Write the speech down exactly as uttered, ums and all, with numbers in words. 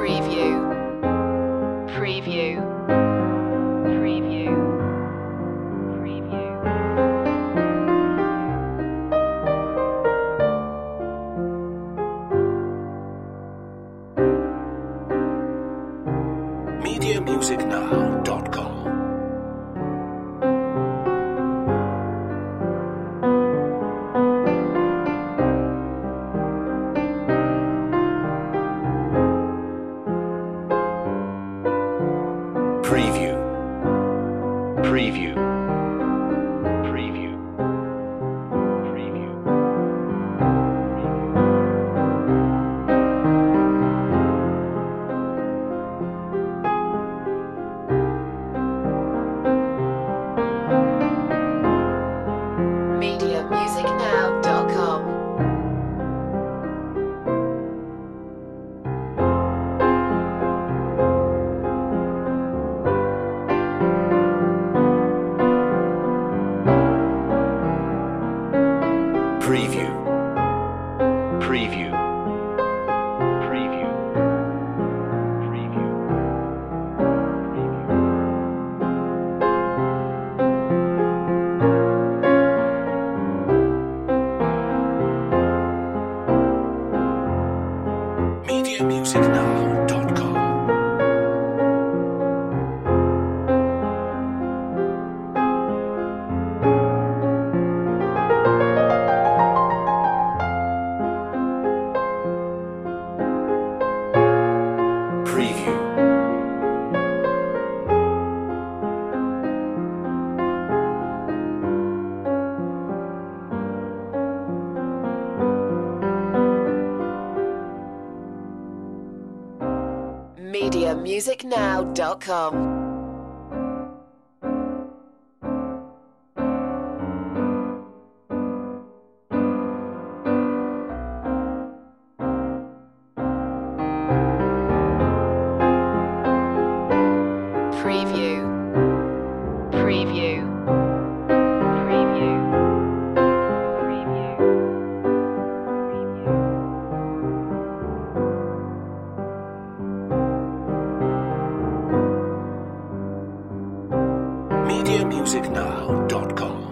Preview. Preview. Preview. Preview. media music now dot com. Preview. Preview. Preview. Preview. media music now dot com. Preview. Preview. Preview. Preview. media music now dot com. Preview. media music now dot com. Preview. Preview. Preview. Preview. media music now dot com.